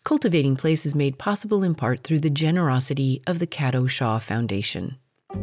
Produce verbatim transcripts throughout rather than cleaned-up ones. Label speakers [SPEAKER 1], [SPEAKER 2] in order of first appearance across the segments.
[SPEAKER 1] Cultivating Place is made possible in part through the generosity of the Cato Shaw Foundation.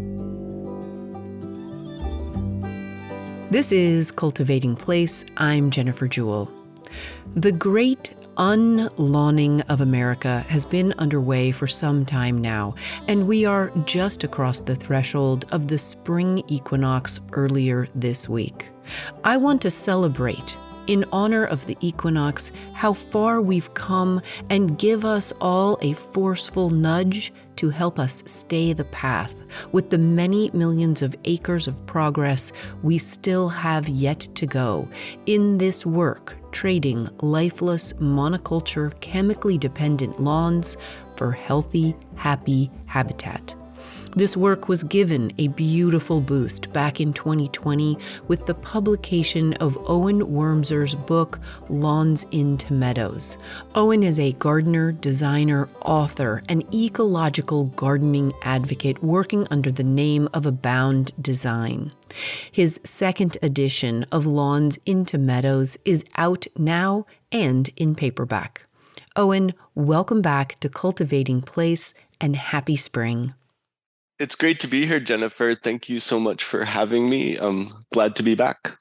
[SPEAKER 1] This is Cultivating Place. I'm Jennifer Jewell. The great unlawning of America has been underway for some time now, and we are just across the threshold of the spring equinox earlier this week. I want to celebrate, in honor of the equinox, how far we've come and give us all a forceful nudge to help us stay the path with the many millions of acres of progress we still have yet to go in this work, trading lifeless, monoculture, chemically dependent lawns for healthy, happy habitat. This work was given a beautiful boost back in twenty twenty with the publication of Owen Wormser's book, Lawns into Meadows. Owen is a gardener, designer, author, and ecological gardening advocate working under the name of Abound Design. His second edition of Lawns into Meadows is out now and in paperback. Owen, welcome back to Cultivating Place, and happy spring.
[SPEAKER 2] It's great to be here, Jennifer. Thank you so much for having me. I'm glad to be back.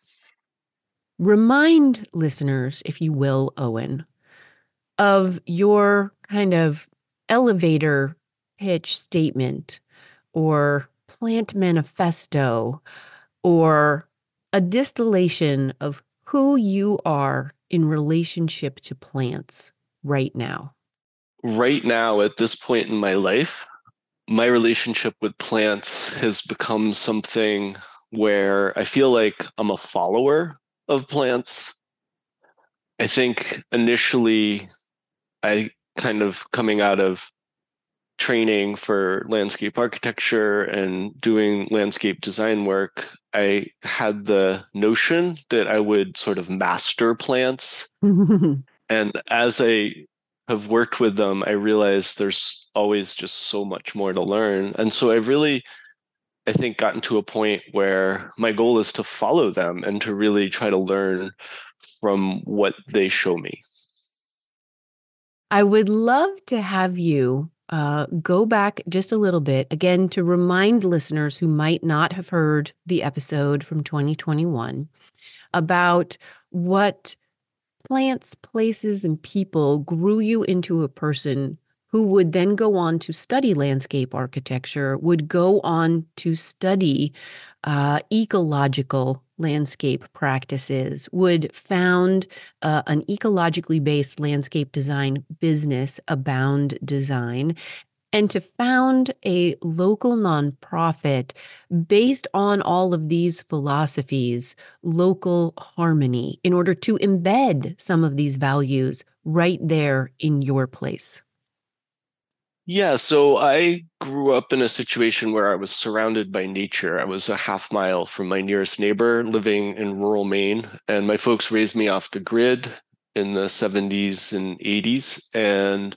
[SPEAKER 1] Remind listeners, if you will, Owen, of your kind of elevator pitch statement or plant manifesto or a distillation of who you are in relationship to plants right now.
[SPEAKER 2] Right now, at this point in my life, my relationship with plants has become something where I feel like I'm a follower of plants. I think initially, I kind of coming out of training for landscape architecture and doing landscape design work, I had the notion that I would sort of master plants. And as I have worked with them, I realized there's always just so much more to learn. And so I've really, I think, gotten to a point where my goal is to follow them and to really try to learn from what they show me.
[SPEAKER 1] I would love to have you uh, go back just a little bit, again, to remind listeners who might not have heard the episode from twenty twenty-one about what plants, places, and people grew you into a person who would then go on to study landscape architecture, would go on to study uh, ecological landscape practices, would found uh, an ecologically based landscape design business, Abound Design, and to found a local nonprofit based on all of these philosophies, local harmony, in order to embed some of these values right there in your place.
[SPEAKER 2] Yeah, so I grew up in a situation where I was surrounded by nature. I was a half mile from my nearest neighbor living in rural Maine, and my folks raised me off the grid in the seventies and eighties, and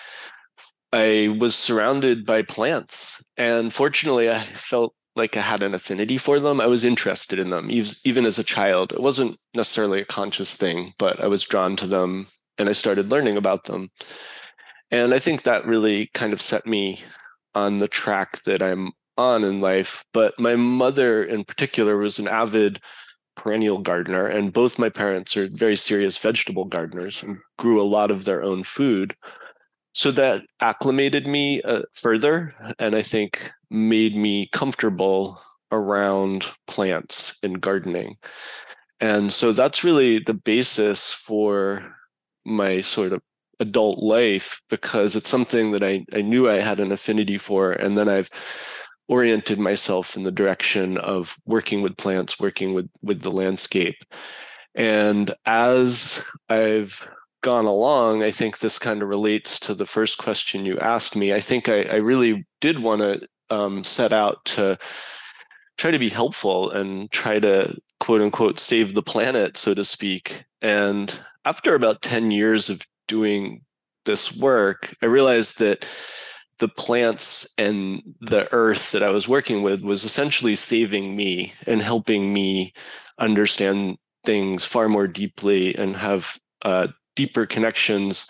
[SPEAKER 2] I was surrounded by plants. And fortunately, I felt like I had an affinity for them. I was interested in them, even as a child. It wasn't necessarily a conscious thing, but I was drawn to them, and I started learning about them. And I think that really kind of set me on the track that I'm on in life. But my mother in particular was an avid perennial gardener, and both my parents are very serious vegetable gardeners and grew a lot of their own food. So that acclimated me uh, further, and I think made me comfortable around plants and gardening. And so that's really the basis for my sort of adult life, because it's something that I, I knew I had an affinity for. And then I've oriented myself in the direction of working with plants, working with, with the landscape. And as I've gone along, I think this kind of relates to the first question you asked me. I think I, I really did want to um, set out to try to be helpful and try to, quote unquote, save the planet, so to speak. And after about ten years of doing this work, I realized that the plants and the earth that I was working with was essentially saving me and helping me understand things far more deeply and have uh, deeper connections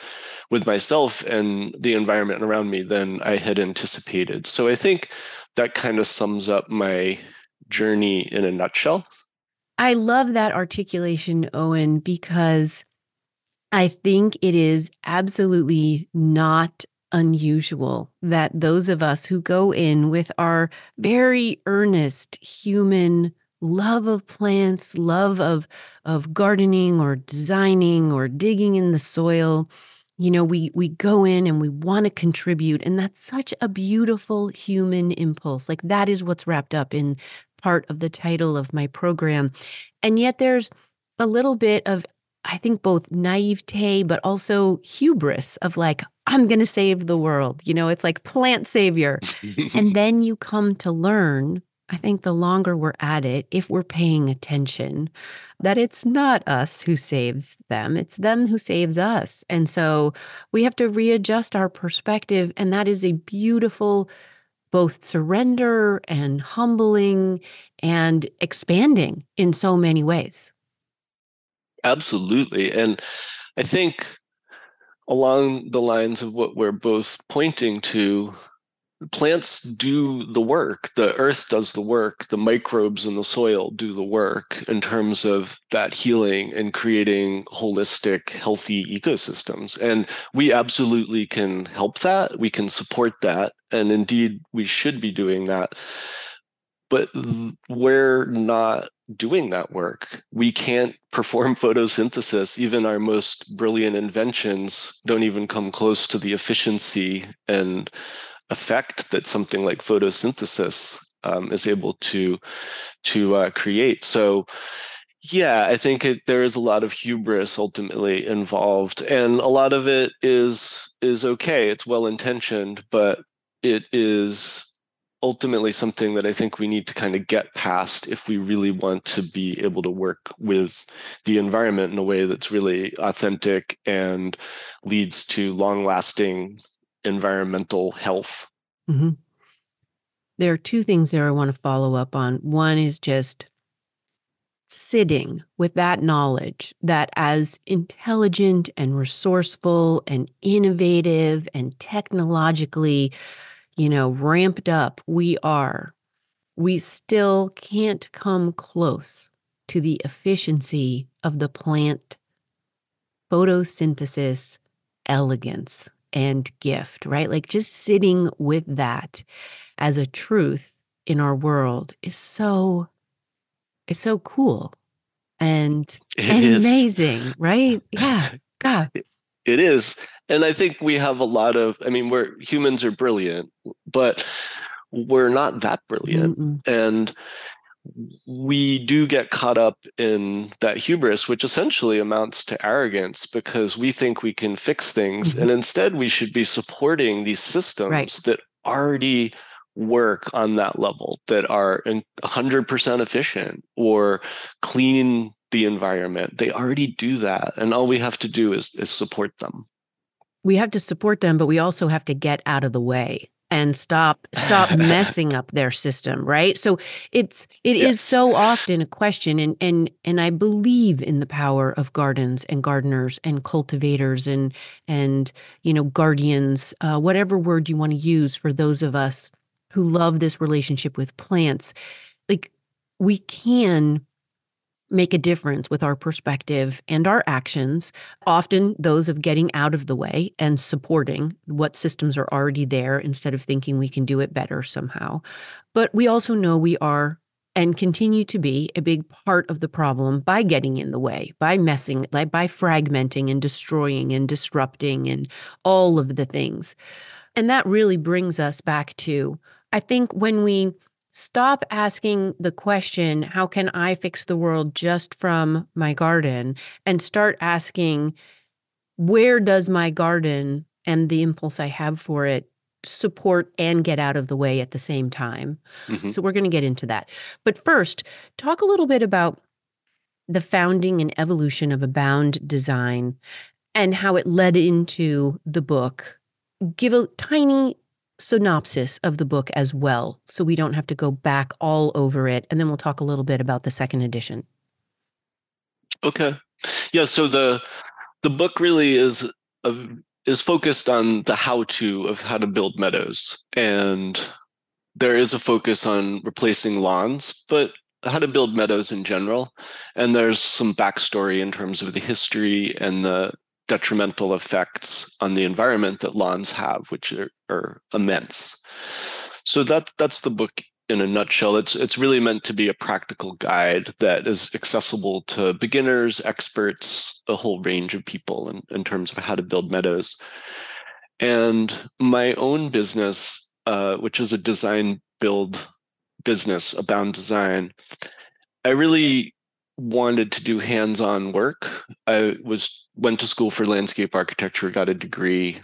[SPEAKER 2] with myself and the environment around me than I had anticipated. So I think that kind of sums up my journey in a nutshell.
[SPEAKER 1] I love that articulation, Owen, because I think it is absolutely not unusual that those of us who go in with our very earnest human love of plants, love of of gardening or designing or digging in the soil, you know, we we go in and we want to contribute, and that's such a beautiful human impulse. Like that is what's wrapped up in part of the title of my program. And yet there's a little bit of, I think, both naivete, but also hubris of like, I'm going to save the world. You know, it's like plant savior. And then you come to learn, I think the longer we're at it, if we're paying attention, that it's not us who saves them, it's them who saves us. And so we have to readjust our perspective. And that is a beautiful, both surrender and humbling and expanding in so many ways.
[SPEAKER 2] Absolutely. And I think along the lines of what we're both pointing to, plants do the work. The earth does the work. The microbes in the soil do the work in terms of that healing and creating holistic, healthy ecosystems. And we absolutely can help that. We can support that. And indeed, we should be doing that. But we're not doing that work. We can't perform photosynthesis. Even our most brilliant inventions don't even come close to the efficiency and effect that something like photosynthesis um, is able to to uh, create. So yeah, I think it, there is a lot of hubris ultimately involved, and a lot of it is is okay. It's well intentioned, but it is ultimately something that I think we need to kind of get past if we really want to be able to work with the environment in a way that's really authentic and leads to long-lasting environmental health.
[SPEAKER 1] Mm-hmm. There are two things there I want to follow up on. One is just sitting with that knowledge that as intelligent and resourceful and innovative and technologically, you know, ramped up we are, we still can't come close to the efficiency of the plant photosynthesis elegance and gift, right? Like just sitting with that as a truth in our world is so, it's so cool and,
[SPEAKER 2] It
[SPEAKER 1] and
[SPEAKER 2] is.
[SPEAKER 1] amazing, right? Yeah. God.
[SPEAKER 2] It is. And I think we have a lot of, I mean, we're humans are brilliant, but we're not that brilliant.
[SPEAKER 1] Mm-mm.
[SPEAKER 2] And we do get caught up in that hubris, which essentially amounts to arrogance because we think we can fix things.
[SPEAKER 1] Mm-hmm.
[SPEAKER 2] And instead, we should be supporting these systems
[SPEAKER 1] Right.
[SPEAKER 2] that already work on that level, that are one hundred percent efficient or clean the environment. They already do that. And all we have to do is, is support them.
[SPEAKER 1] We have to support them, but we also have to get out of the way and stop stop messing up their system, right? So it's it is
[SPEAKER 2] Yes.
[SPEAKER 1] so often a question, and and and I believe in the power of gardens and gardeners and cultivators and and you know guardians, uh, whatever word you want to use for those of us who love this relationship with plants. Like we can make a difference with our perspective and our actions, often those of getting out of the way and supporting what systems are already there instead of thinking we can do it better somehow. But we also know we are and continue to be a big part of the problem by getting in the way, by messing, like by fragmenting and destroying and disrupting and all of the things. And that really brings us back to, I think when we stop asking the question, how can I fix the world just from my garden? And start asking, where does my garden and the impulse I have for it support and get out of the way at the same time?
[SPEAKER 2] Mm-hmm.
[SPEAKER 1] So we're going to get into that. But first, talk a little bit about the founding and evolution of Abound Design and how it led into the book. Give a tiny synopsis of the book as well, so we don't have to go back all over it. And then we'll talk a little bit about the second edition.
[SPEAKER 2] Okay. Yeah. So the the book really is a is focused on the how-to of how to build meadows. And there is a focus on replacing lawns, but how to build meadows in general. And there's some backstory in terms of the history and the detrimental effects on the environment that lawns have, which are, are immense. So that that's the book in a nutshell. It's it's really meant to be a practical guide that is accessible to beginners, experts, a whole range of people in, in terms of how to build meadows. And my own business, uh, which is a design build business, Abound Design, I really wanted to do hands-on work. I was went to school for landscape architecture, got a degree,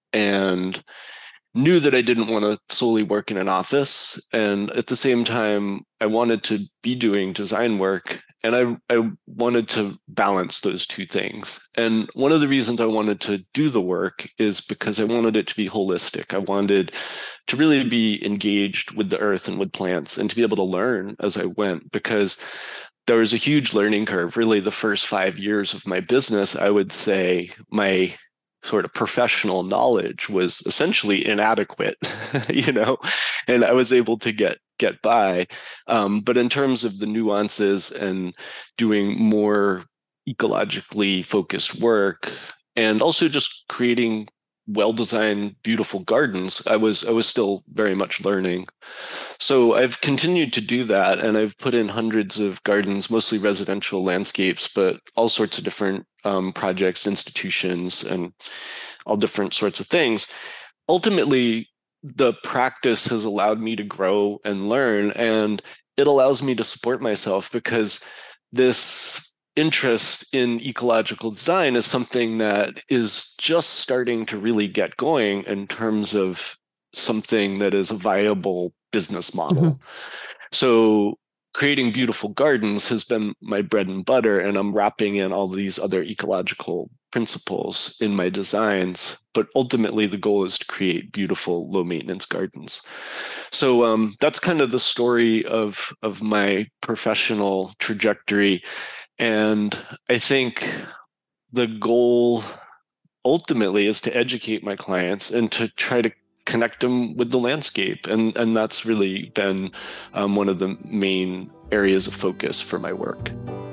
[SPEAKER 2] and knew that I didn't want to solely work in an office. And at the same time, I wanted to be doing design work, and I, I wanted to balance those two things. And one of the reasons I wanted to do the work is because I wanted it to be holistic. I wanted to really be engaged with the earth and with plants and to be able to learn as I went, because there was a huge learning curve. Really, the first five years of my business, I would say my sort of professional knowledge was essentially inadequate, you know, and I was able to get get by. Um, but in terms of the nuances and doing more ecologically focused work, and also just creating well-designed, beautiful gardens, I was I was still very much learning. So I've continued to do that, and I've put in hundreds of gardens, mostly residential landscapes, but all sorts of different um, projects, institutions, and all different sorts of things. Ultimately, the practice has allowed me to grow and learn, and it allows me to support myself, because this interest in ecological design is something that is just starting to really get going in terms of something that is a viable business model. Mm-hmm. So creating beautiful gardens has been my bread and butter, and I'm wrapping in all these other ecological principles in my designs. But ultimately, the goal is to create beautiful, low-maintenance gardens. So um, that's kind of the story of, of my professional trajectory. And I think the goal ultimately is to educate my clients and to try to connect them with the landscape. And, and that's really been um, one of the main areas of focus for my work.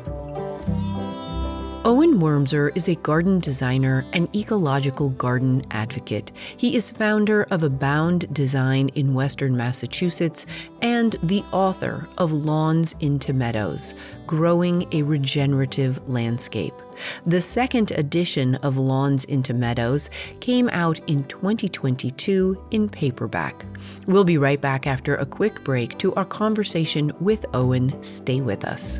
[SPEAKER 1] Owen Wormser is a garden designer and ecological garden advocate. He is founder of Abound Design in Western Massachusetts and the author of Lawns into Meadows, Growing a Regenerative Landscape. The second edition of Lawns into Meadows came out in twenty twenty-two in paperback. We'll be right back after a quick break to our conversation with Owen. Stay with us.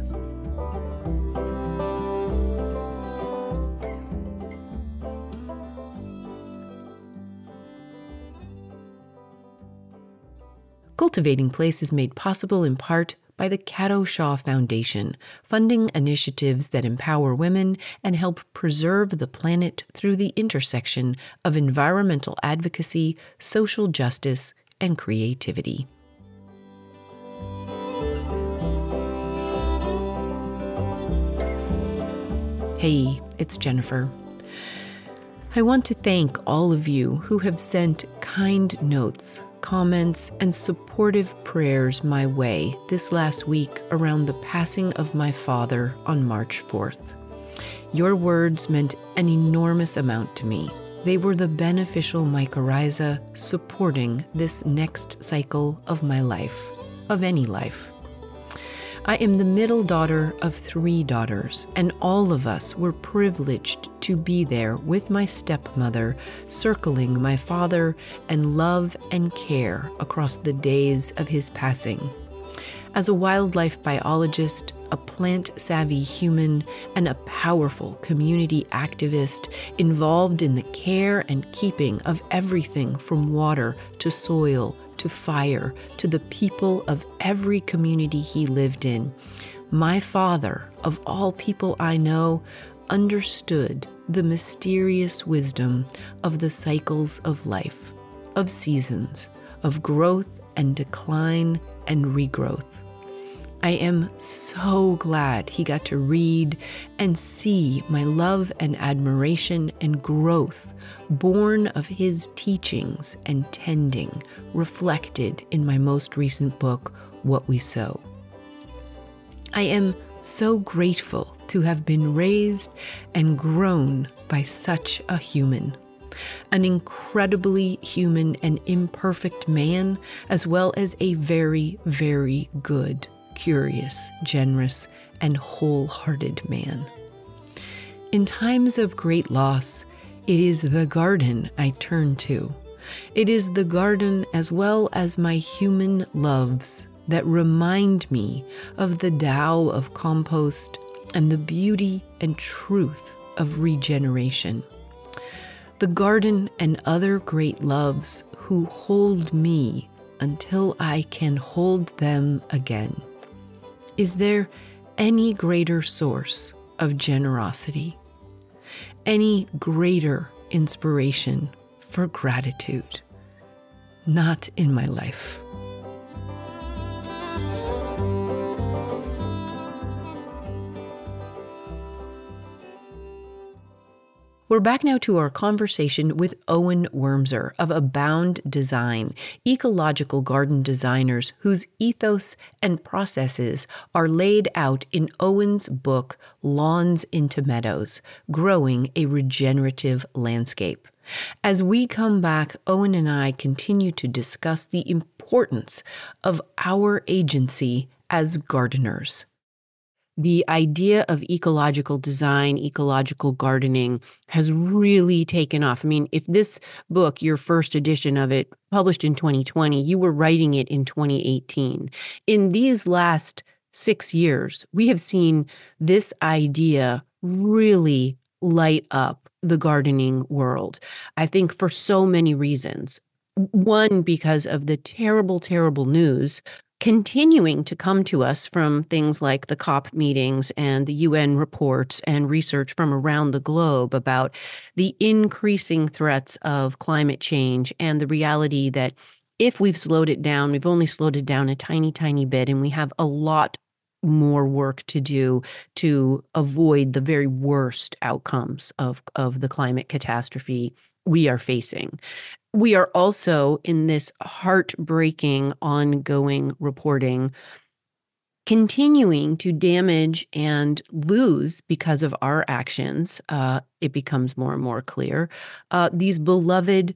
[SPEAKER 1] Cultivating Place is made possible in part by the Caddo Shaw Foundation, funding initiatives that empower women and help preserve the planet through the intersection of environmental advocacy, social justice, and creativity. Hey, it's Jennifer. I want to thank all of you who have sent kind notes, comments, and supportive prayers my way this last week around the passing of my father on March fourth. Your words meant an enormous amount to me. They were the beneficial mycorrhiza supporting this next cycle of my life, of any life. I am the middle daughter of three daughters, and all of us were privileged to be there with my stepmother, circling my father and love and care across the days of his passing. As a wildlife biologist, a plant-savvy human, and a powerful community activist involved in the care and keeping of everything from water to soil to fire, to the people of every community he lived in, my father, of all people I know, understood the mysterious wisdom of the cycles of life, of seasons, of growth and decline and regrowth. I am so glad he got to read and see my love and admiration and growth born of his teachings and tending, reflected in my most recent book, What We Sow. I am so grateful to have been raised and grown by such a human. An incredibly human and imperfect man, as well as a very, very good, curious, generous, and wholehearted man. In times of great loss, it is the garden I turn to. It is the garden as well as my human loves that remind me of the Tao of compost and the beauty and truth of regeneration. The garden and other great loves who hold me until I can hold them again. Is there any greater source of generosity? Any greater inspiration for gratitude? Not in my life. We're back now to our conversation with Owen Wormser of Abound Design, ecological garden designers whose ethos and processes are laid out in Owen's book, Lawns into Meadows, Growing a Regenerative Landscape. As we come back, Owen and I continue to discuss the importance of our agency as gardeners. The idea of ecological design, ecological gardening has really taken off. I mean, if this book, your first edition of it, published in twenty twenty, you were writing it in twenty eighteen. In these last six years, we have seen this idea really light up the gardening world. I think for so many reasons. One, because of the terrible, terrible news continuing to come to us from things like the COP meetings and the U N reports and research from around the globe about the increasing threats of climate change and the reality that if we've slowed it down, we've only slowed it down a tiny, tiny bit, and we have a lot more work to do to avoid the very worst outcomes of, of the climate catastrophe we are facing. We are also, in this heartbreaking, ongoing reporting, continuing to damage and lose, because of our actions, uh, it becomes more and more clear, uh, these beloved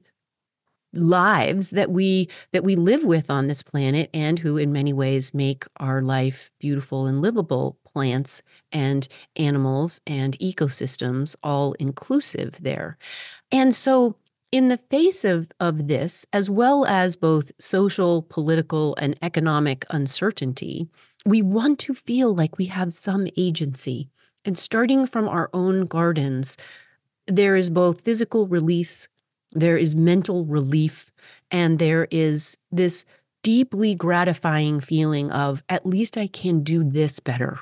[SPEAKER 1] lives that we that we live with on this planet, and who in many ways make our life beautiful and livable, plants and animals and ecosystems, all inclusive there. And so in the face of, of this, as well as both social, political, and economic uncertainty, we want to feel like we have some agency. And starting from our own gardens, there is both physical release, there is mental relief, and there is this deeply gratifying feeling of, at least I can do this better.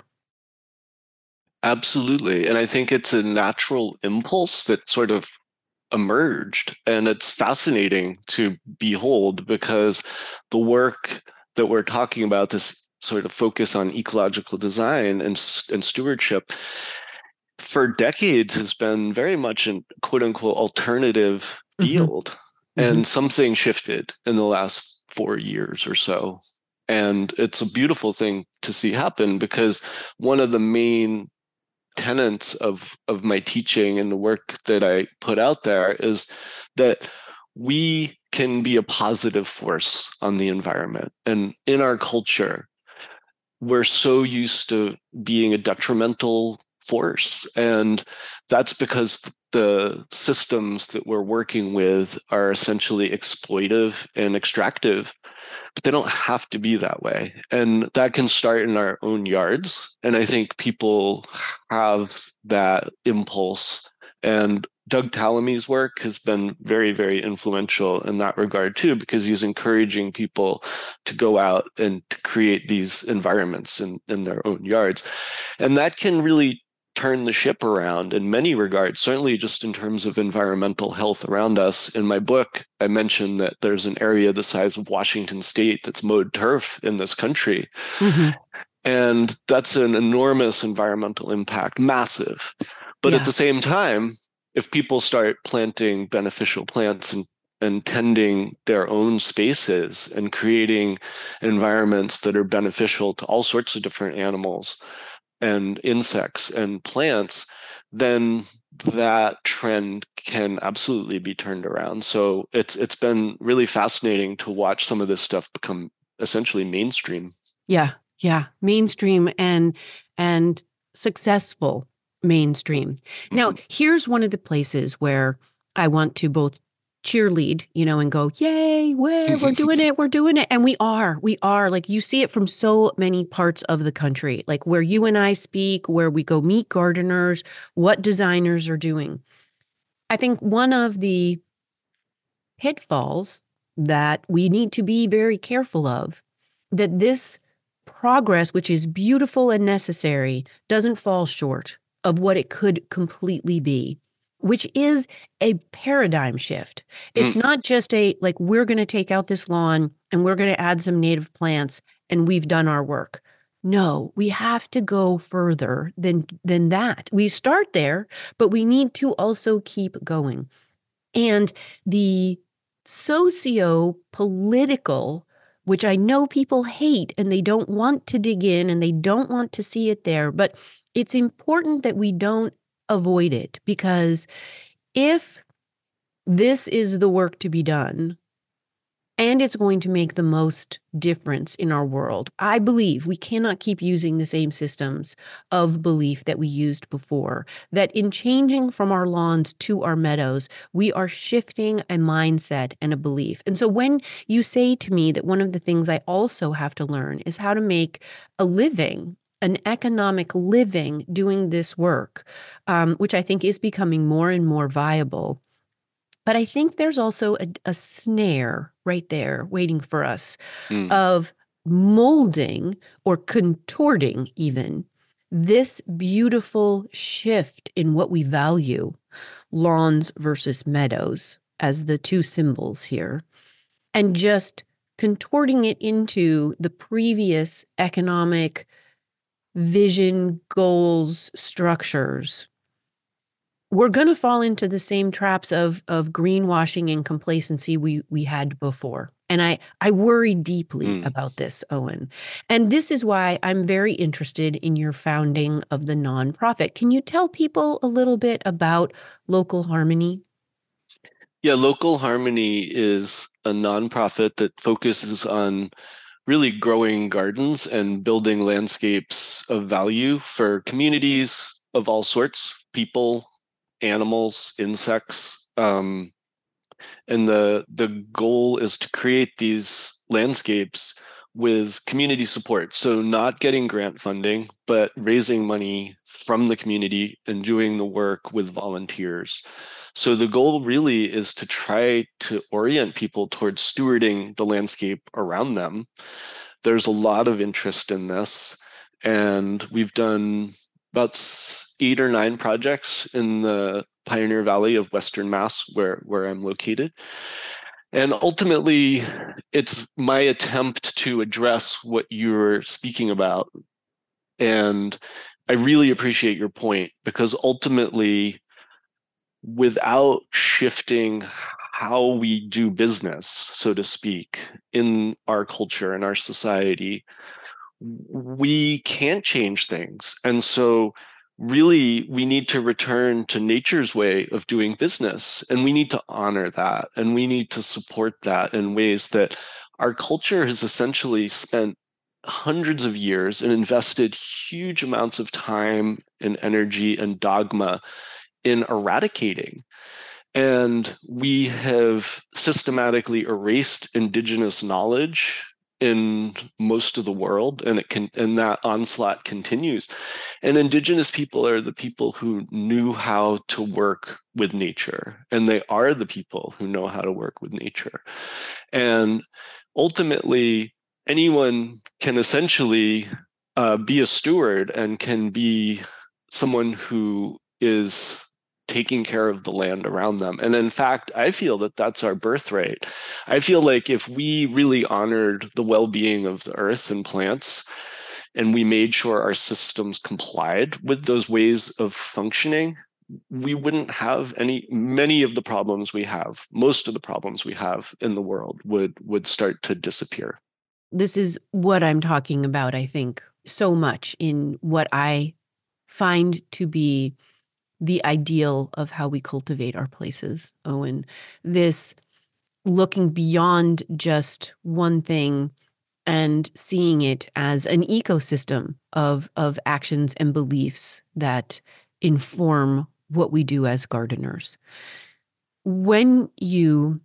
[SPEAKER 2] Absolutely. And I think it's a natural impulse that sort of emerged, and it's fascinating to behold, because the work that we're talking about, this sort of focus on ecological design and, and stewardship, for decades has been very much an quote unquote alternative field. Mm-hmm. And mm-hmm. something shifted in the last four years or so. And it's a beautiful thing to see happen, because one of the main tenets of, of my teaching and the work that I put out there is that we can be a positive force on the environment. And in our culture, we're so used to being a detrimental force. And that's because the systems that we're working with are essentially exploitive and extractive, but they don't have to be that way. And that can start in our own yards. And I think people have that impulse. And Doug Tallamy's work has been very, very influential in that regard too, because he's encouraging people to go out and to create these environments in, in their own yards. And that can really turn the ship around in many regards, certainly just in terms of environmental health around us. In my book, I mentioned that there's an area the size of Washington State that's mowed turf in this country. Mm-hmm. And that's an enormous environmental impact, massive. But at
[SPEAKER 1] Yeah.
[SPEAKER 2] the same time, if people start planting beneficial plants and, and tending their own spaces and creating environments that are beneficial to all sorts of different animals and insects and plants, then that trend can absolutely be turned around. So it's it's been really fascinating to watch some of this stuff become essentially mainstream.
[SPEAKER 1] Yeah, yeah, mainstream and and successful mainstream. Now,
[SPEAKER 2] Mhm.
[SPEAKER 1] here's one of the places where I want to both cheerlead, you know, and go, "Yay, we're we're doing it, we're doing it." And we are. We are. Like you see it from so many parts of the country. Like where you and I speak, where we go meet gardeners, what designers are doing. I think one of the pitfalls that we need to be very careful of, that this progress, which is beautiful and necessary, doesn't fall short of what it could completely be, which is a paradigm shift. It's
[SPEAKER 2] Mm.
[SPEAKER 1] not just a, like, we're going to take out this lawn and we're going to add some native plants and we've done our work. No, we have to go further than than that. We start there, but we need to also keep going. And the socio-political, which I know people hate and they don't want to dig in and they don't want to see it there, but it's important that we don't avoid it, because if this is the work to be done, and it's going to make the most difference in our world, I believe we cannot keep using the same systems of belief that we used before. That in changing from our lawns to our meadows, we are shifting a mindset and a belief. And so when you say to me that one of the things I also have to learn is how to make a living, an economic living doing this work, um, which I think is becoming more and more viable. But I think there's also a, a snare right there waiting for us
[SPEAKER 2] Mm.
[SPEAKER 1] of molding or contorting even this beautiful shift in what we value, lawns versus meadows as the two symbols here, and just contorting it into the previous economic vision, goals, structures. We're going to fall into the same traps of of greenwashing and complacency we we had before. And I I worry deeply
[SPEAKER 2] Mm.
[SPEAKER 1] about this, Owen. And this is why I'm very interested in your founding of the nonprofit. Can you tell people a little bit about Local Harmony?
[SPEAKER 2] Yeah, Local Harmony is a nonprofit that focuses on really growing gardens and building landscapes of value for communities of all sorts, people, animals, insects. Um, and the the goal is to create these landscapes with community support. So not getting grant funding, but raising money from the community and doing the work with volunteers. So the goal really is to try to orient people towards stewarding the landscape around them. There's a lot of interest in this, and we've done about eight or nine projects in the Pioneer Valley of Western Mass, where, where I'm located. And ultimately, it's my attempt to address what you're speaking about. And I really appreciate your point, because ultimately, without shifting how we do business, so to speak, in our culture and our society, we can't change things. And so really we need to return to nature's way of doing business, and we need to honor that, and we need to support that in ways that our culture has essentially spent hundreds of years and invested huge amounts of time and energy and dogma in eradicating. And we have systematically erased indigenous knowledge in most of the world, and it can and that onslaught continues. And indigenous people are the people who knew how to work with nature, and they are the people who know how to work with nature. And ultimately, anyone can essentially uh, be a steward and can be someone who is taking care of the land around them. And in fact, I feel that that's our birthright. I feel like if we really honored the well being of the earth and plants, and we made sure our systems complied with those ways of functioning, we wouldn't have any, many of the problems we have, most of the problems we have in the world would would start to disappear.
[SPEAKER 1] This is what I'm talking about, I think, so much in what I find to be the ideal of how we cultivate our places, Owen. This looking beyond just one thing and seeing it as an ecosystem of, of actions and beliefs that inform what we do as gardeners. When you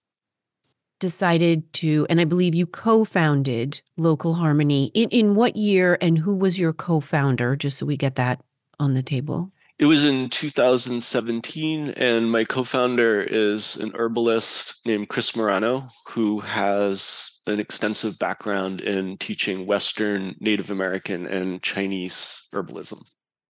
[SPEAKER 1] decided to, and I believe you co-founded Local Harmony, in, in what year and who was your co-founder, just so we get that on the table?
[SPEAKER 2] It was in two thousand seventeen, and my co-founder is an herbalist named Chris Morano, who has an extensive background in teaching Western, Native American, and Chinese herbalism.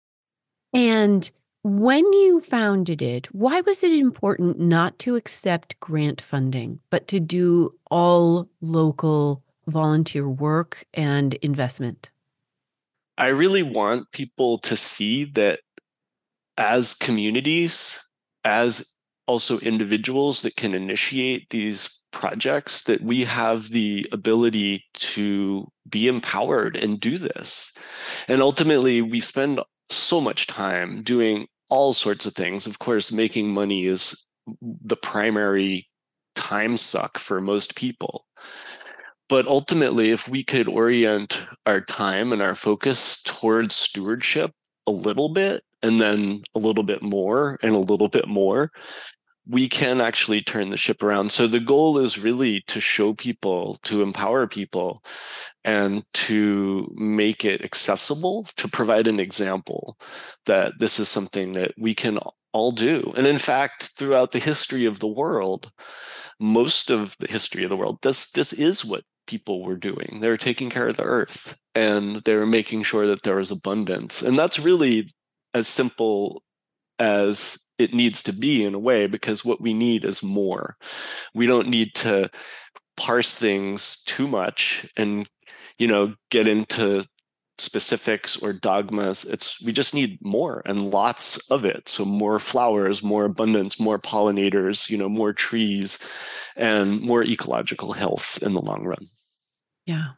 [SPEAKER 1] And when you founded it, why was it important not to accept grant funding, but to do all local volunteer work and investment?
[SPEAKER 2] I really want people to see that as communities, as also individuals that can initiate these projects, that we have the ability to be empowered and do this. And ultimately, we spend so much time doing all sorts of things. Of course, making money is the primary time suck for most people. But ultimately, if we could orient our time and our focus towards stewardship a little bit, and then a little bit more and a little bit more, we can actually turn the ship around. So the goal is really to show people, to empower people, and to make it accessible, to provide an example that this is something that we can all do. And in fact, throughout the history of the world, most of the history of the world, this, this is what people were doing. They were taking care of the earth, and they were making sure that there was abundance. And that's really as simple as it needs to be in a way, because what we need is more. We don't need to parse things too much and, you know, get into specifics or dogmas. It's, we just need more and lots of it. So more flowers, more abundance, more pollinators, you know, more trees, and more ecological health in the long run.
[SPEAKER 1] Yeah.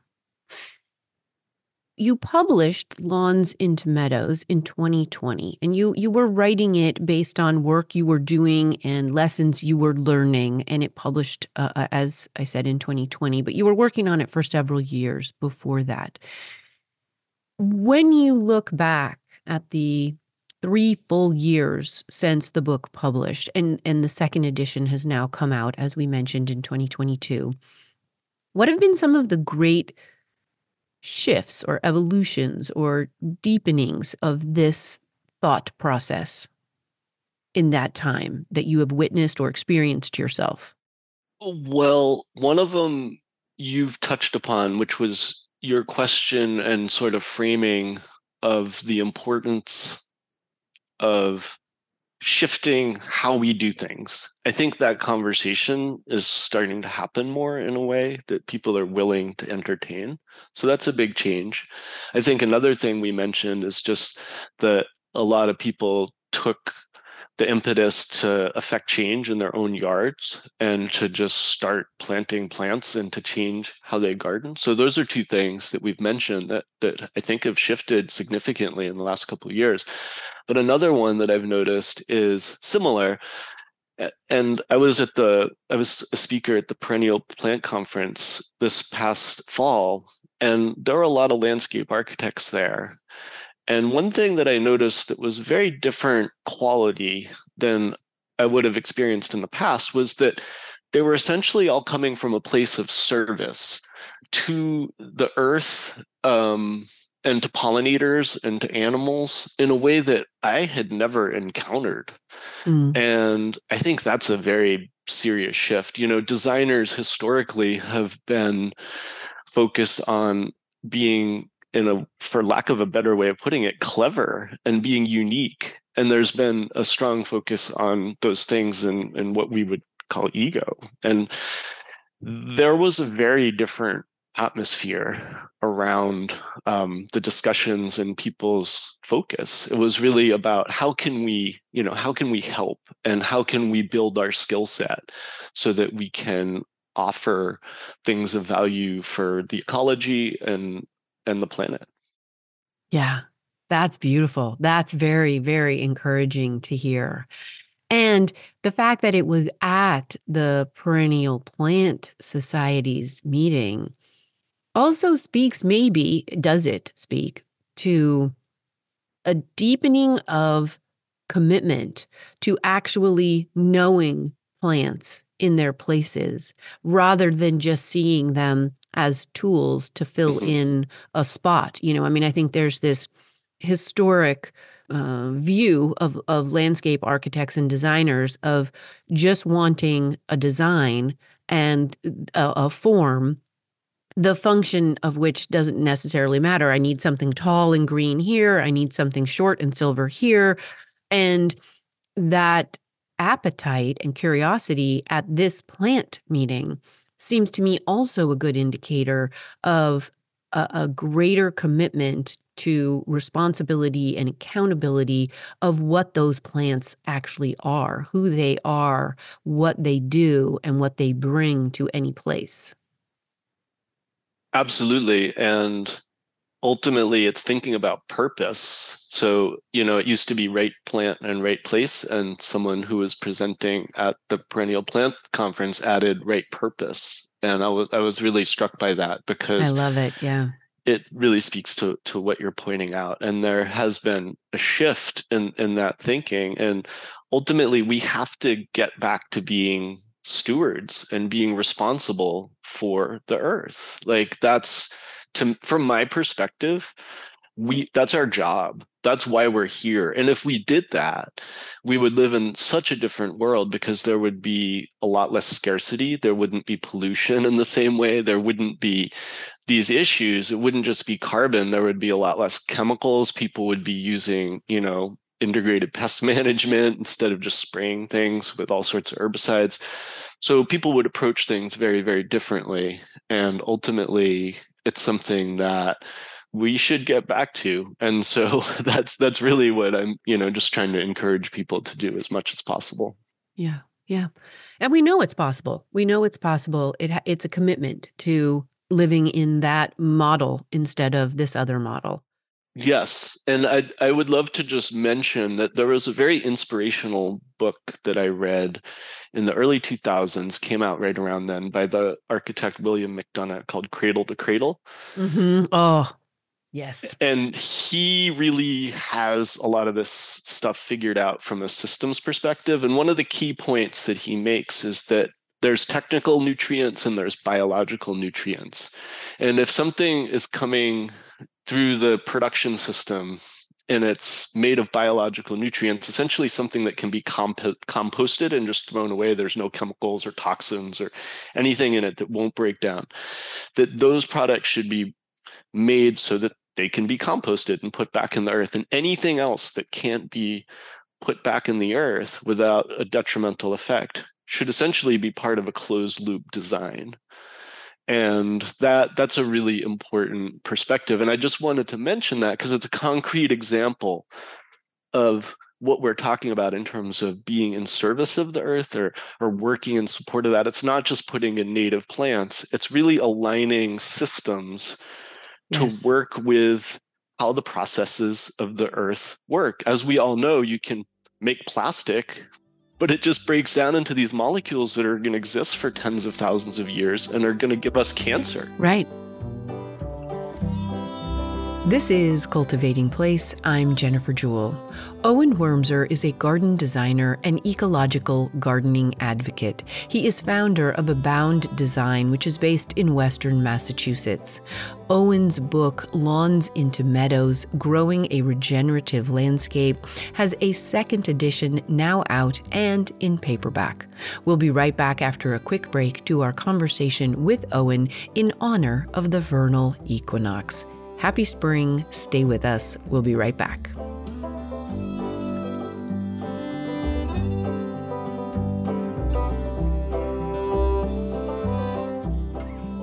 [SPEAKER 1] You published Lawns into Meadows in twenty twenty, and you you were writing it based on work you were doing and lessons you were learning, and it published, uh, as I said, in twenty twenty, but you were working on it for several years before that. When you look back at the three full years since the book published, and, and the second edition has now come out, as we mentioned, in twenty twenty-two, what have been some of the great shifts or evolutions or deepenings of this thought process in that time that you have witnessed or experienced yourself?
[SPEAKER 2] Well, one of them you've touched upon, which was your question and sort of framing of the importance of shifting how we do things. I think that conversation is starting to happen more in a way that people are willing to entertain. So that's a big change. I think another thing we mentioned is just that a lot of people took the impetus to affect change in their own yards and to just start planting plants and to change how they garden. So those are two things that we've mentioned that, that I think have shifted significantly in the last couple of years. But another one that I've noticed is similar. And I was at the, I was a speaker at the Perennial Plant Conference this past fall, and there were a lot of landscape architects there. And one thing that I noticed that was very different quality than I would have experienced in the past was that they were essentially all coming from a place of service to the earth, um, and to pollinators and to animals in a way that I had never encountered. Mm. And I think that's a very serious shift. You know, designers historically have been focused on being, in a, for lack of a better way of putting it, clever and being unique. And there's been a strong focus on those things and, and what we would call ego. And there was a very different atmosphere around um, the discussions and people's focus. It was really about how can we, you know, how can we help and how can we build our skill set so that we can offer things of value for the ecology and and the planet.
[SPEAKER 1] Yeah, that's beautiful. That's very, very encouraging to hear. And the fact that it was at the Perennial Plant Society's meeting also speaks, maybe, does it speak to a deepening of commitment to actually knowing plants in their places rather than just seeing them as tools to fill
[SPEAKER 2] Mhm.
[SPEAKER 1] in a spot. You know, I mean, I think there's this historic uh, view of, of landscape architects and designers of just wanting a design and a, a form, the function of which doesn't necessarily matter. I need something tall and green here. I need something short and silver here. And that appetite and curiosity at this plant meeting seems to me also a good indicator of a, a greater commitment to responsibility and accountability of what those plants actually are, who they are, what they do, and what they bring to any place.
[SPEAKER 2] Absolutely. And ultimately, it's thinking about purpose. So, you know, it used to be right plant and right place. And someone who was presenting at the Perennial Plant Conference added right purpose. And I was I was really struck by that
[SPEAKER 1] I
[SPEAKER 2] because
[SPEAKER 1] love it. Yeah.
[SPEAKER 2] it really speaks to to what you're pointing out. And there has been a shift in in that thinking. And ultimately, we have to get back to being stewards and being responsible for the earth. Like that's to from my perspective, we that's our job. That's why we're here. And if we did that, we would live in such a different world because there would be a lot less scarcity. There wouldn't be pollution in the same way. There wouldn't be these issues. It wouldn't just be carbon. There would be a lot less chemicals. People would be using, you know, integrated pest management instead of just spraying things with all sorts of herbicides. So people would approach things very, very differently. And ultimately, it's something that we should get back to. And so that's that's really what I'm, you know, just trying to encourage people to do as much as possible.
[SPEAKER 1] Yeah. Yeah. And we know it's possible. We know it's possible. It ha- it's a commitment to living in that model instead of this other model.
[SPEAKER 2] Yes. And I I would love to just mention that there was a very inspirational book that I read in the early two thousands, came out right around then, by the architect William McDonough, called Cradle to Cradle.
[SPEAKER 1] Mm-hmm. Oh, yes.
[SPEAKER 2] And he really has a lot of this stuff figured out from a systems perspective. And one of the key points that he makes is that there's technical nutrients and there's biological nutrients. And if something is coming through the production system and it's made of biological nutrients, essentially something that can be comp- composted and just thrown away, there's no chemicals or toxins or anything in it that won't break down, that those products should be made so that they can be composted and put back in the earth. And anything else that can't be put back in the earth without a detrimental effect should essentially be part of a closed loop design. And that that's a really important perspective. And I just wanted to mention that because it's a concrete example of what we're talking about in terms of being in service of the earth or or working in support of that. It's not just putting in native plants, it's really aligning systems to
[SPEAKER 1] Yes.
[SPEAKER 2] work with how the processes of the earth work. As we all know, you can make plastic, but it just breaks down into these molecules that are going to exist for tens of thousands of years and are going to give us cancer.
[SPEAKER 1] Right. This is Cultivating Place. I'm Jennifer Jewell. Owen Wormser is a garden designer and ecological gardening advocate. He is founder of Abound Design, which is based in Western Massachusetts. Owen's book, Lawns into Meadows, Growing a Regenerative Landscape, has a second edition now out and in paperback. We'll be right back after a quick break to our conversation with Owen in honor of the vernal equinox. Happy spring. Stay with us. We'll be right back.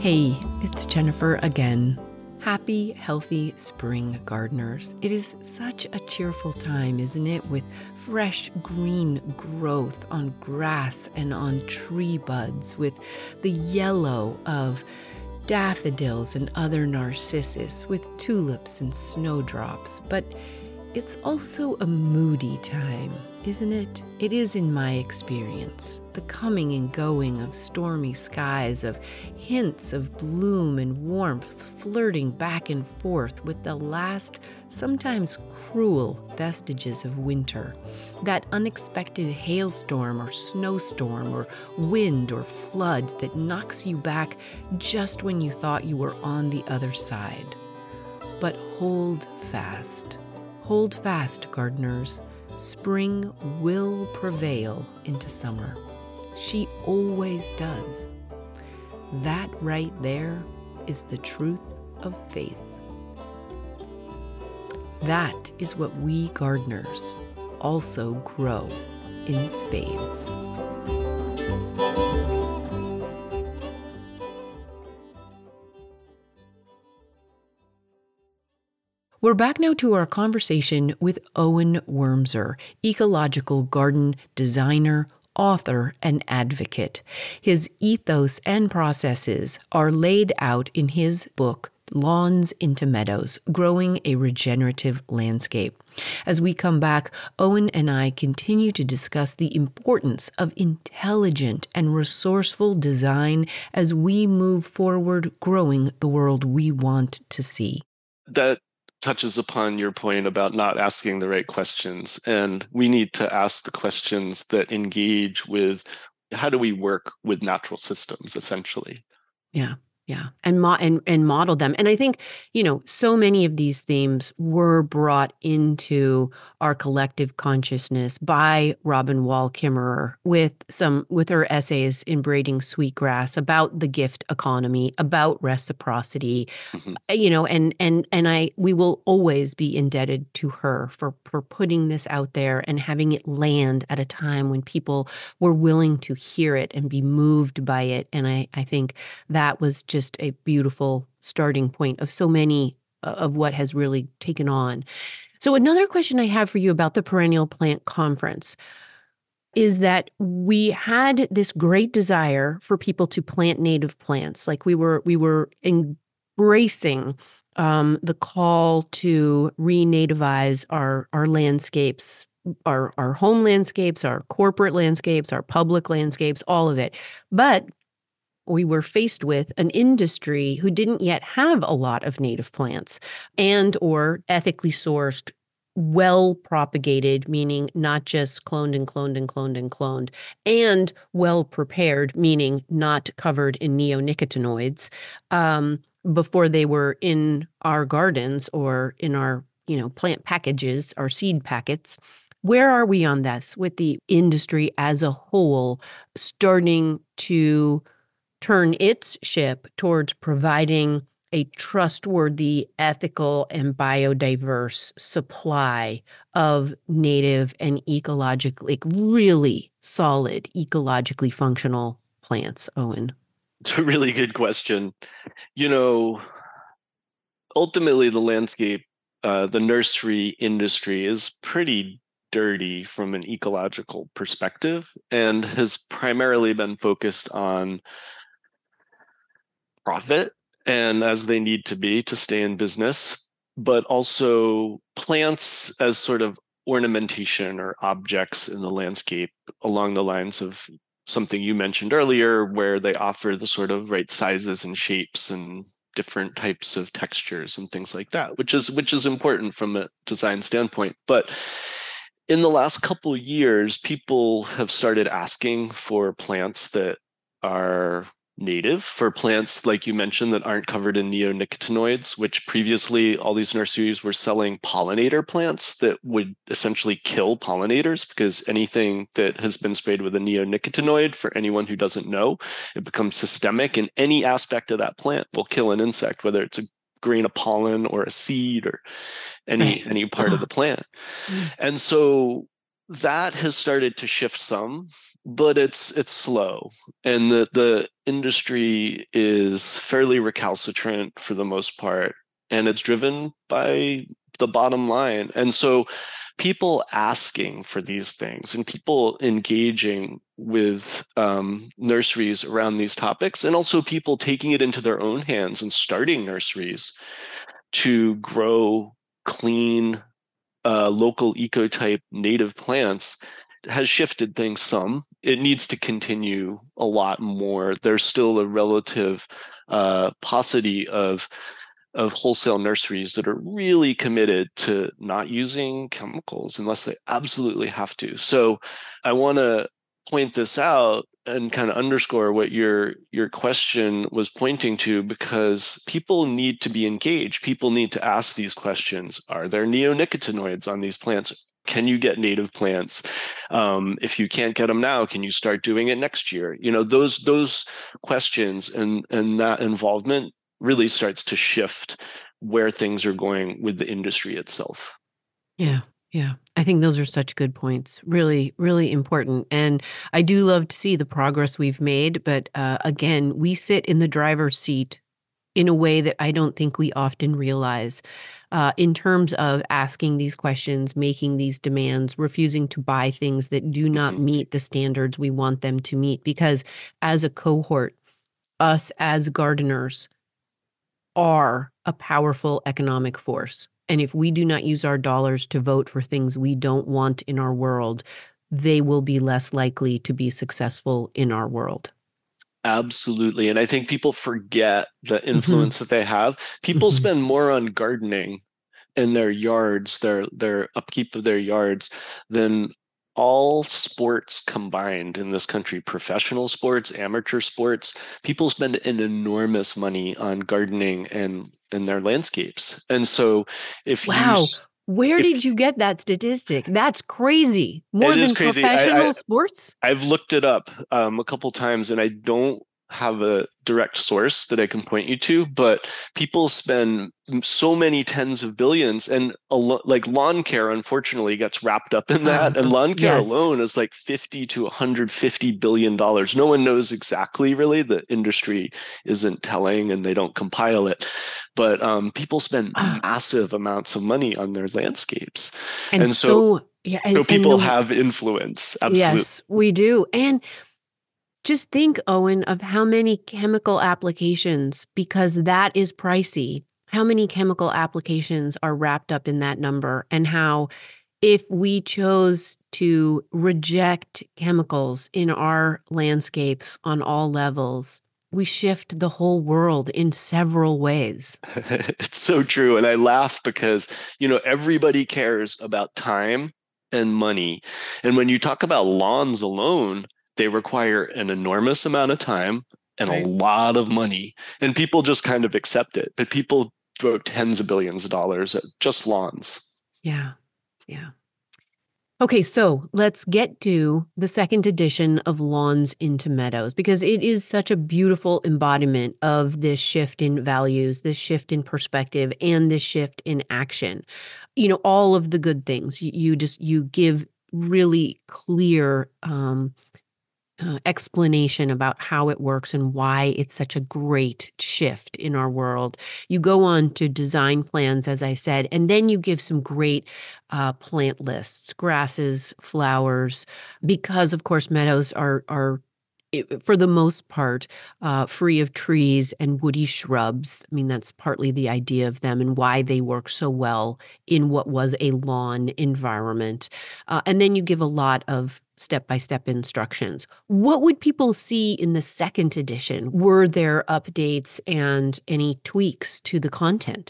[SPEAKER 1] Hey, it's Jennifer again. Happy, healthy spring, gardeners. It is such a cheerful time, isn't it? With fresh green growth on grass and on tree buds, with the yellow of daffodils and other narcissus, with tulips and snowdrops. But it's also a moody time, isn't it? It is in my experience. The coming and going of stormy skies, of hints of bloom and warmth flirting back and forth with the last, sometimes cruel, vestiges of winter. That unexpected hailstorm or snowstorm or wind or flood that knocks you back just when you thought you were on the other side. But hold fast. Hold fast, gardeners. Spring will prevail into summer. She always does. That right there is the truth of faith. That is what we gardeners also grow in spades. We're back now to our conversation with Owen Wormser, ecological garden designer, author, and advocate. His ethos and processes are laid out in his book, Lawns into Meadows, Growing a Regenerative Landscape. As we come back, Owen and I continue to discuss the importance of intelligent and resourceful design as we move forward growing the world we want to see.
[SPEAKER 2] That touches upon your point about not asking the right questions. And we need to ask the questions that engage with how do we work with natural systems, essentially.
[SPEAKER 3] Yeah. Yeah. And, mo- and and model them. And I think, you know, so many of these themes were brought into our collective consciousness by Robin Wall Kimmerer with some with her essays in Braiding Sweetgrass about the gift economy, about reciprocity, mm-hmm. you know, and and and I we will always be indebted to her for for putting this out there and having it land at a time when people were willing to hear it and be moved by it. And I, I think that was just just a beautiful starting point of so many uh, of what has really taken on. So another question I have for you about the Perennial Plant Conference is that we had this great desire for people to plant native plants. Like we were, we were embracing um, the call to re-nativize our, our landscapes, our, our home landscapes, our corporate landscapes, our public landscapes, all of it. But we were faced with an industry who didn't yet have a lot of native plants and or ethically sourced, well propagated, meaning not just cloned and cloned and cloned and cloned, and well prepared, meaning not covered in neonicotinoids um, before they were in our gardens or in our, you know, plant packages, our seed packets. Where are we on this with the industry as a whole starting to turn its ship towards providing a trustworthy, ethical, and biodiverse supply of native and ecologically, like really solid, ecologically functional plants, Owen?
[SPEAKER 2] It's a really good question. You know, ultimately the landscape, uh, the nursery industry is pretty dirty from an ecological perspective and has primarily been focused on profit, and as they need to be to stay in business, but also plants as sort of ornamentation or objects in the landscape along the lines of something you mentioned earlier, where they offer the sort of right sizes and shapes and different types of textures and things like that, which is which is important from a design standpoint. But in the last couple of years, people have started asking for plants that are native, for plants, like you mentioned, that aren't covered in neonicotinoids, which previously all these nurseries were selling pollinator plants that would essentially kill pollinators, because anything that has been sprayed with a neonicotinoid, for anyone who doesn't know, it becomes systemic, and any aspect of that plant will kill an insect, whether it's a grain of pollen or a seed or any right. any part of the plant. Mm. And so that has started to shift some, but it's it's slow, and the the industry is fairly recalcitrant for the most part, and it's driven by the bottom line. And so people asking for these things and people engaging with um, nurseries around these topics, and also people taking it into their own hands and starting nurseries to grow clean, uh, local ecotype native plants, has shifted things some. It needs to continue a lot more. There's still a relative uh, paucity of of wholesale nurseries that are really committed to not using chemicals unless they absolutely have to. So I want to point this out and kind of underscore what your your question was pointing to, because people need to be engaged. People need to ask these questions. Are there neonicotinoids on these plants? Can you get native plants? Um, if you can't get them now, can you start doing it next year? You know, those those questions and and that involvement really starts to shift where things are going with the industry itself.
[SPEAKER 3] Yeah. Yeah. I think those are such good points. Really, really important. And I do love to see the progress we've made. But uh, again, we sit in the driver's seat in a way that I don't think we often realize, uh, in terms of asking these questions, making these demands, refusing to buy things that do not meet the standards we want them to meet. Because as a cohort, us as gardeners are a powerful economic force. And if we do not use our dollars to vote for things we don't want in our world, they will be less likely to be successful in our world.
[SPEAKER 2] Absolutely. And I think people forget the
[SPEAKER 3] Mhm.
[SPEAKER 2] influence that they have. People
[SPEAKER 3] Mhm.
[SPEAKER 2] spend more on gardening in their yards, their their upkeep of their yards, than all sports combined in this country, professional sports, amateur sports. People spend an enormous money on gardening and in their landscapes. And so if you
[SPEAKER 3] Wow. Where
[SPEAKER 2] if
[SPEAKER 3] did you get that statistic? That's crazy.
[SPEAKER 2] it
[SPEAKER 3] More
[SPEAKER 2] is
[SPEAKER 3] than
[SPEAKER 2] crazy. I, I
[SPEAKER 3] professional sports?
[SPEAKER 2] I've looked it up um, a couple times, and I don't have a direct source that I can point you to, but people spend so many tens of billions, and a lo- like lawn care, unfortunately, gets wrapped up in that. And
[SPEAKER 3] Uh,
[SPEAKER 2] lawn care
[SPEAKER 3] yes.
[SPEAKER 2] alone is like fifty to one hundred fifty billion dollars. No one knows exactly, really. The industry isn't telling, and they don't compile it. But um, people spend
[SPEAKER 3] Ah,
[SPEAKER 2] massive amounts of money on their landscapes,
[SPEAKER 3] and
[SPEAKER 2] and so
[SPEAKER 3] so, yeah, and
[SPEAKER 2] so
[SPEAKER 3] and
[SPEAKER 2] people
[SPEAKER 3] the
[SPEAKER 2] have influence. Absolutely.
[SPEAKER 3] yes, we do. And just think, Owen, of how many chemical applications, because that is pricey, how many chemical applications are wrapped up in that number, and how if we chose to reject chemicals in our landscapes on all levels, we shift the whole world in several ways.
[SPEAKER 2] It's so true. And I laugh because, you know, everybody cares about time and money. And when you talk about lawns alone, they require an enormous amount of time and a
[SPEAKER 3] Right.
[SPEAKER 2] lot of money. And people just kind of accept it. But people throw tens of billions of dollars at just lawns.
[SPEAKER 3] Yeah. Yeah. Okay, so let's get to the second edition of Lawns into Meadows, because it is such a beautiful embodiment of this shift in values, this shift in perspective, and this shift in action. You know, all of the good things. You, you just you give really clear um, uh, explanation about how it works and why it's such a great shift in our world. You go on to design plans, as I said, and then you give some great uh, plant lists, grasses, flowers, because of course meadows are are i- for the most part uh, free of trees and woody shrubs. I mean, that's partly the idea of them and why they work so well in what was a lawn environment. Uh, and then you give a lot of step-by-step instructions. What would people see in the second edition? Were there updates and any tweaks to the content?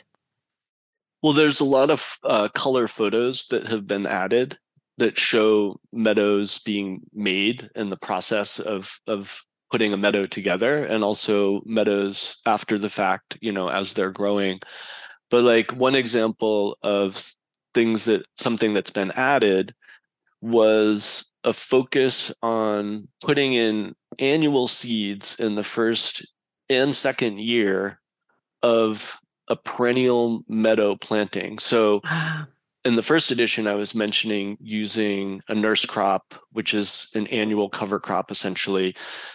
[SPEAKER 2] Well, there's a lot of uh, color photos that have been added that show meadows being made and the process of of putting a meadow together, and also meadows after the fact, you know, as they're growing. But like one example of things that something that's been added was a focus on putting in annual seeds in the first and second year of a perennial meadow planting. So
[SPEAKER 3] Ah,
[SPEAKER 2] in the first edition, I was mentioning using a nurse crop, which is an annual cover crop essentially,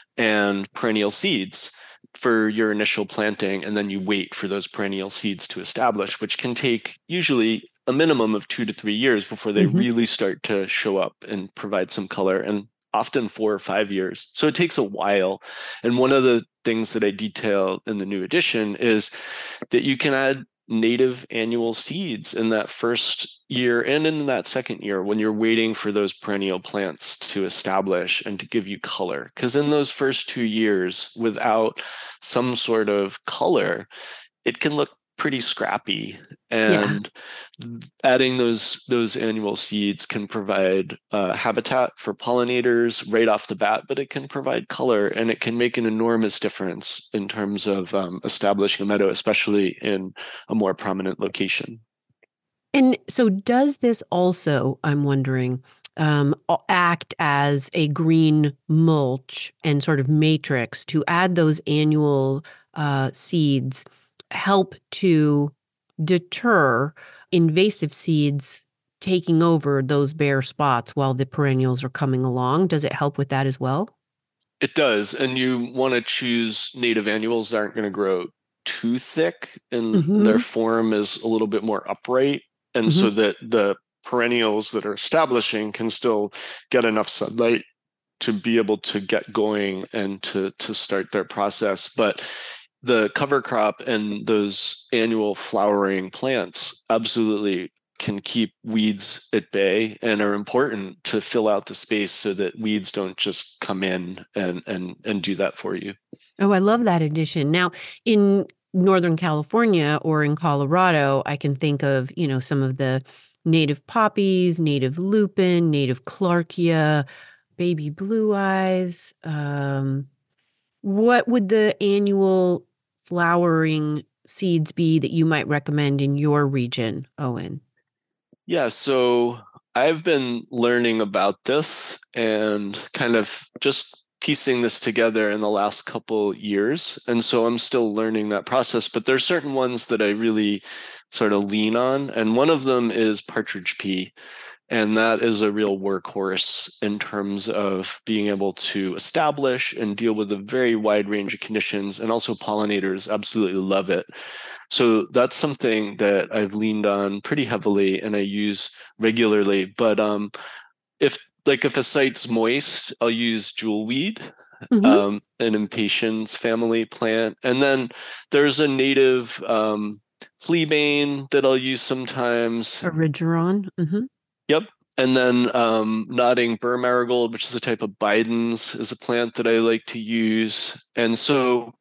[SPEAKER 2] and perennial seeds for your initial planting. And then you wait for those perennial seeds to establish, which can take usually a minimum of two to three years before they
[SPEAKER 3] Mm-hmm.
[SPEAKER 2] really start to show up and provide some color, and often four or five years. So it takes a while. And one of the things that I detail in the new edition is that you can add native annual seeds in that first year and in that second year when you're waiting for those perennial plants to establish and to give you color. Because in those first two years, without some sort of color, it can look pretty scrappy. And yeah. adding those those annual seeds can provide uh, habitat for pollinators right off the bat, but it can provide color, and it can make an enormous difference in terms of um, establishing a meadow, especially in a more prominent location.
[SPEAKER 3] And so does this also, I'm wondering, um, act as a green mulch and sort of matrix to add those annual uh, seeds, help to deter invasive seeds taking over those bare spots while the perennials are coming along? Does it help with that as well?
[SPEAKER 2] It does. And you want to choose native annuals that aren't going to grow too thick, and mm-hmm. their form is a little bit more upright. And mm-hmm. so that the perennials that are establishing can still get enough sunlight to be able to get going and to, to start their process. But the cover crop and those annual flowering plants absolutely can keep weeds at bay and are important to fill out the space so that weeds don't just come in and and and do that for you.
[SPEAKER 3] Oh, I love that addition. Now, in Northern California or in Colorado, I can think of, you know, some of the native poppies, native lupin, native clarkia, baby blue eyes. Um, what would the annual flowering seeds be that you might recommend in your region, Owen?
[SPEAKER 2] Yeah, so I've been learning about this and kind of just piecing this together in the last couple years. And so I'm still learning that process, but there's certain ones that I really sort of lean on. And one of them is partridge pea. And that is a real workhorse in terms of being able to establish and deal with a very wide range of conditions. And also pollinators absolutely love it. So that's something that I've leaned on pretty heavily and I use regularly. But um, if like if a site's moist, I'll use jewelweed, mm-hmm. um, an impatiens family plant. And then there's a native um, fleabane that I'll use sometimes.
[SPEAKER 3] Erigeron. Mm-hmm.
[SPEAKER 2] Yep. And then um, nodding burr marigold, which is a type of Bidens, is a plant that I like to use. And so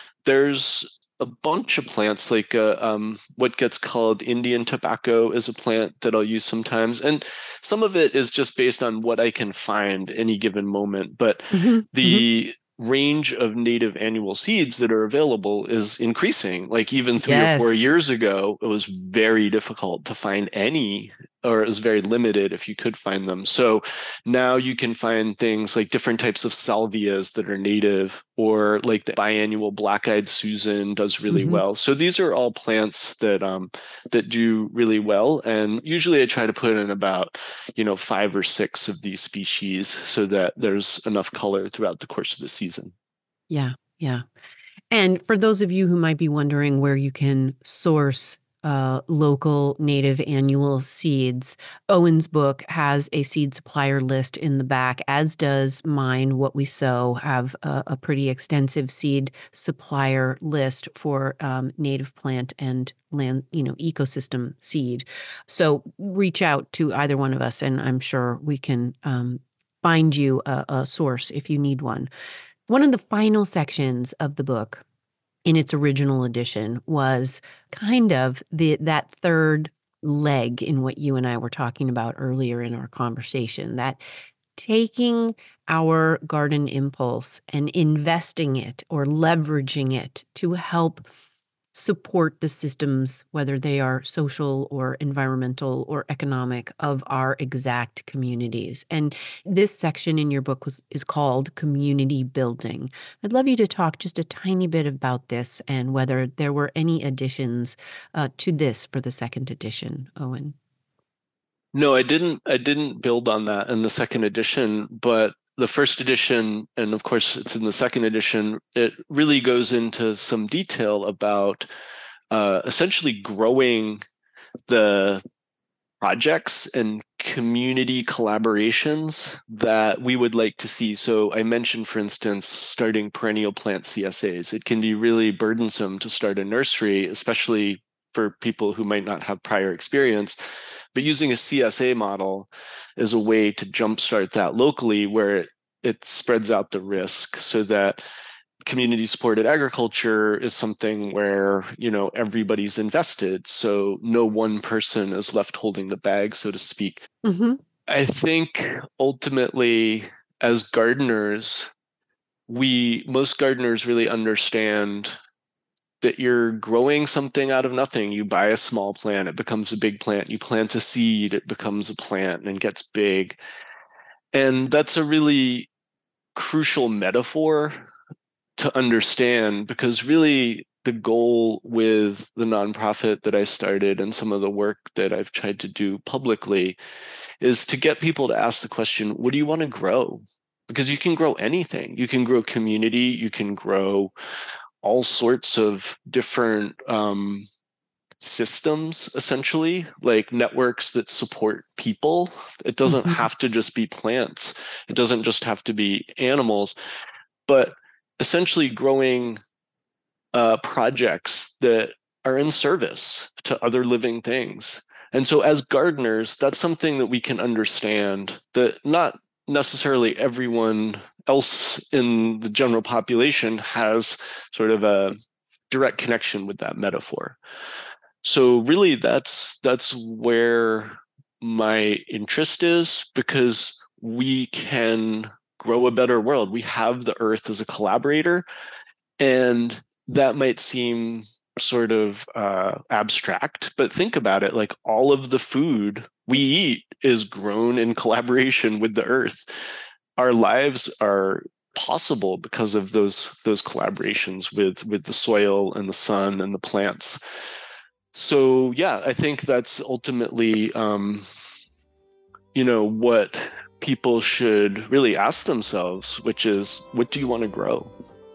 [SPEAKER 2] there's a bunch of plants, like uh, um, what gets called Indian tobacco is a plant that I'll use sometimes. And some of it is just based on what I can find any given moment. But mm-hmm. the mm-hmm. range of native annual seeds that are available is increasing. Like even three yes. or four years ago, it was very difficult to find any, or it was very limited if you could find them. So now you can find things like different types of salvias that are native, or like the biannual black-eyed Susan does really mm-hmm. well. So these are all plants that um, that do really well. And usually I try to put in about, you know, five or six of these species so that there's enough color throughout the course of the season.
[SPEAKER 3] Yeah, yeah. And for those of you who might be wondering where you can source Uh, local native annual seeds, Owen's book has a seed supplier list in the back, as does mine. What We Sow have a, a pretty extensive seed supplier list for um, native plant and land, you know, ecosystem seed. So reach out to either one of us, and I'm sure we can um, find you a, a source if you need one. One of the final sections of the book in its original edition was kind of the that third leg in what you and I were talking about earlier in our conversation, that taking our garden impulse and investing it or leveraging it to help support the systems, whether they are social or environmental or economic, of our exact communities. And this section in your book was is called Community Building. I'd love you to talk just a tiny bit about this and whether there were any additions uh, to this for the second edition, Owen.
[SPEAKER 2] No, I didn't. I didn't build on that in the second edition, but the first edition, and of course it's in the second edition, it really goes into some detail about uh, essentially growing the projects and community collaborations that we would like to see. So I mentioned, for instance, starting perennial plant C S As. It can be really burdensome to start a nursery, especially for people who might not have prior experience. But using a C S A model is a way to jumpstart that locally, where it, it spreads out the risk so that community supported agriculture is something where, you know, everybody's invested. So no one person is left holding the bag, so to speak.
[SPEAKER 3] Mm-hmm.
[SPEAKER 2] I think ultimately, as gardeners, we, most gardeners really understand that you're growing something out of nothing. You buy a small plant, it becomes a big plant. You plant a seed, it becomes a plant and gets big. And that's a really crucial metaphor to understand, because really the goal with the nonprofit that I started and some of the work that I've tried to do publicly is to get people to ask the question, what do you want to grow? Because you can grow anything. You can grow community, you can grow all sorts of different um, systems, essentially, like networks that support people. It doesn't mm-hmm. have to just be plants. It doesn't just have to be animals, but essentially growing uh, projects that are in service to other living things. And so as gardeners, that's something that we can understand, that not necessarily everyone else in the general population has sort of a direct connection with that metaphor. So really that's that's where my interest is, because we can grow a better world. We have the earth as a collaborator, and that might seem sort of uh, abstract, but think about it, like all of the food we eat is grown in collaboration with the earth. Our lives are possible because of those those collaborations with with the soil and the sun and the plants. So yeah, I think that's ultimately um, you know, what people should really ask themselves, which is, what do you want to grow?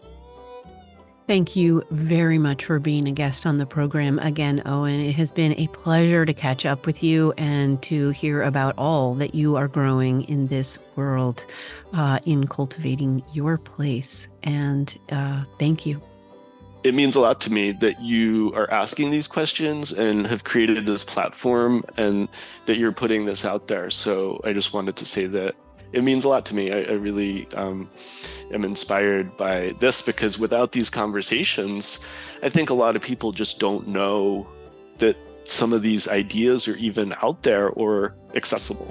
[SPEAKER 3] Thank you very much for being a guest on the program again, Owen. It has been a pleasure to catch up with you and to hear about all that you are growing in this world, uh, in cultivating your place. And uh, thank you.
[SPEAKER 2] It means a lot to me that you are asking these questions and have created this platform and that you're putting this out there. So I just wanted to say that it means a lot to me. I, I really um, am inspired by this, because without these conversations, I think a lot of people just don't know that some of these ideas are even out there or accessible.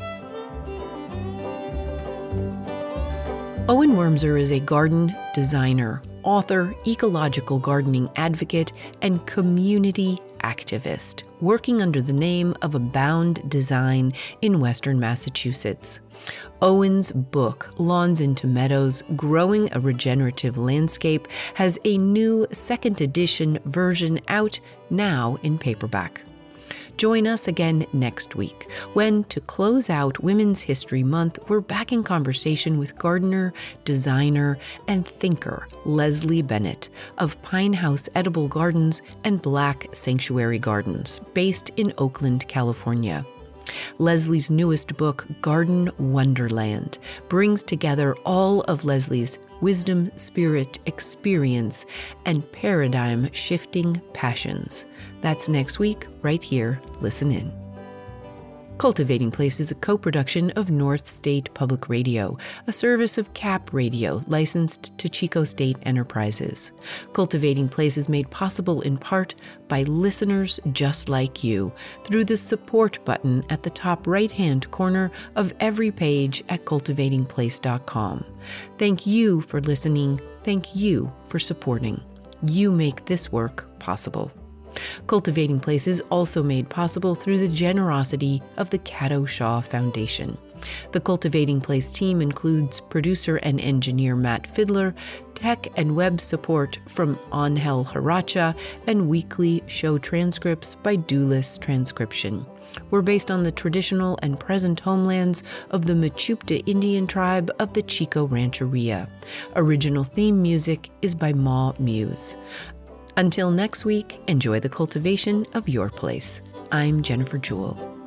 [SPEAKER 1] Owen Wormser is a garden designer, author, ecological gardening advocate, and community activist, working under the name of Abound Design in Western Massachusetts. Owen's book, Lawns into Meadows, Growing a Regenerative Landscape, has a new second edition version out now in paperback. Join us again next week when, to close out Women's History Month, we're back in conversation with gardener, designer, and thinker Leslie Bennett of Pine House Edible Gardens and Black Sanctuary Gardens, based in Oakland, California. Leslie's newest book, Garden Wonderland, brings together all of Leslie's wisdom, spirit, experience, and paradigm-shifting passions. That's next week, right here. Listen in. Cultivating Place is a co-production of North State Public Radio, a service of C A P Radio, licensed to Chico State Enterprises. Cultivating Place is made possible in part by listeners just like you through the support button at the top right-hand corner of every page at cultivating place dot com. Thank you for listening. Thank you for supporting. You make this work possible. Cultivating Place is also made possible through the generosity of the Cato Shaw Foundation. The Cultivating Place team includes producer and engineer Matt Fiddler, tech and web support from Angel Haracha, and weekly show transcripts by Doulis Transcription. were based on the traditional and present homelands of the Mechoopda Indian tribe of the Chico Rancheria. Original theme music is by Ma Muse. Until next week, enjoy the cultivation of your place. I'm Jennifer Jewell.